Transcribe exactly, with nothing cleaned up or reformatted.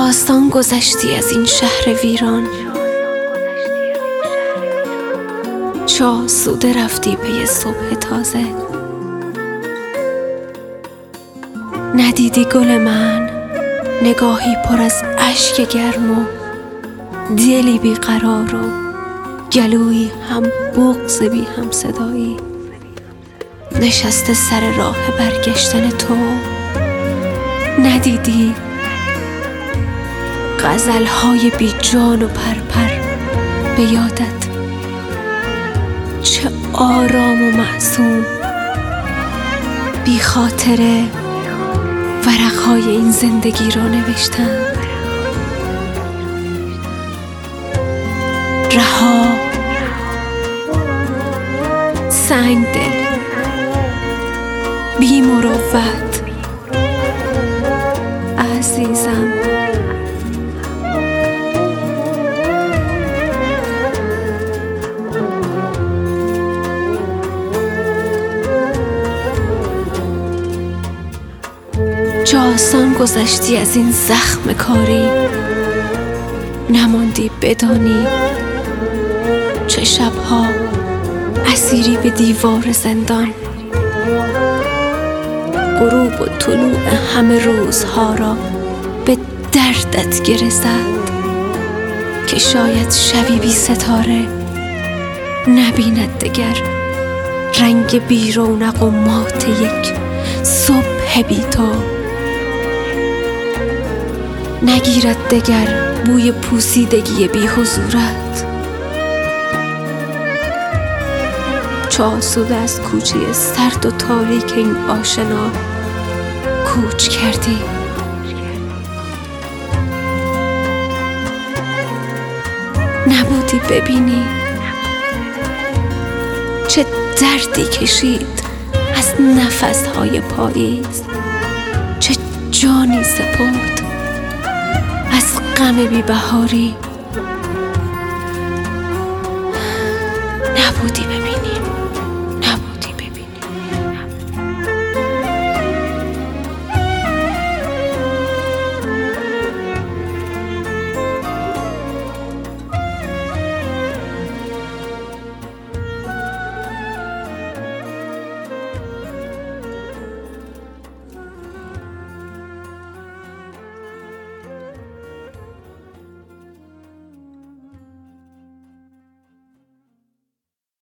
آسان گذشتی از این شهر ویران، چه آسوده رفتی پی صبح تازه. ندیدی گل من نگاهی پر از اشک گرم و دلی بیقرار و گلویی هم بغض بی هم صدایی، نشسته سر راه برگشتن تو. ندیدی غزلهای بی جان و پرپر به یادت چه آرام و معصوم بی خاطره ورقهای این زندگی را نوشتند. رها، سنگ دل، بی مروت، عزیزم. چه آسان گذشتی از این زخم کاری، نماندی بدانی چه شبها اسیری به دیوار زندان. غروب و طلوع همه روزها را به دردت گره زد که شاید شبی بی ستاره نبیند دگر رنگ بی رونق و مات یک صبح بی تو. نگیرد دگر بوی پوسیدگی بی حضورت، چه آسوده از کوچه سرد و تاریک این آشنا کوچ کردی. نبودی ببینی چه دردی کشید از نفسهای پاییز، چه جانی سپرد از غم بی بهاری. نبودی ببینی